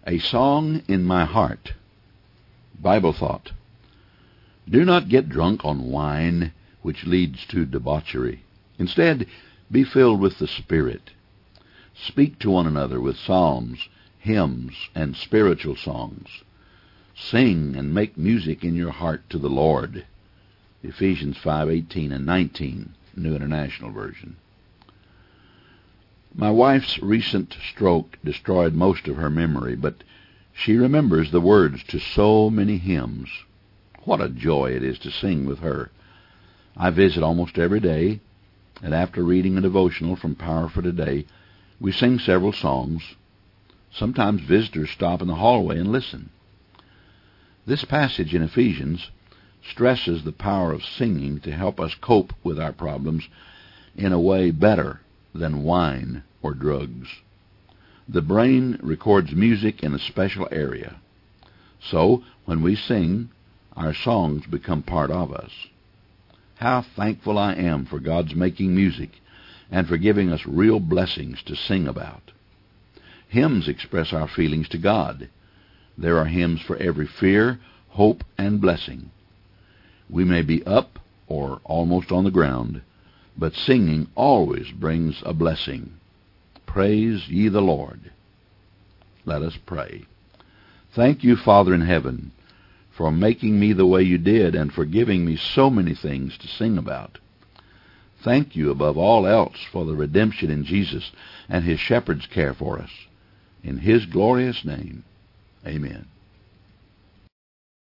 A song in my heart. Bible thought. Do not get drunk on wine, which leads to debauchery. Instead, be filled with the Spirit. Speak to one another with psalms, hymns, and spiritual songs. Sing and make music in your heart to the Lord. Ephesians 5:18 and 19, New International Version. My wife's recent stroke destroyed most of her memory, but she remembers the words to so many hymns. What a joy it is to sing with her. I visit almost every day, and after reading a devotional from Power for Today, we sing several songs. Sometimes visitors stop in the hallway and listen. This passage in Ephesians stresses the power of singing to help us cope with our problems in a way better than wine or drugs. The brain records music in a special area. So, when we sing, our songs become part of us. How thankful I am for God's making music and for giving us real blessings to sing about. Hymns express our feelings to God. There are hymns for every fear, hope, and blessing. We may be up or almost on the ground, but singing always brings a blessing. Praise ye the Lord. Let us pray. Thank you, Father in heaven, for making me the way you did and for giving me so many things to sing about. Thank you, above all else, for the redemption in Jesus and his shepherd's care for us. In his glorious name, amen.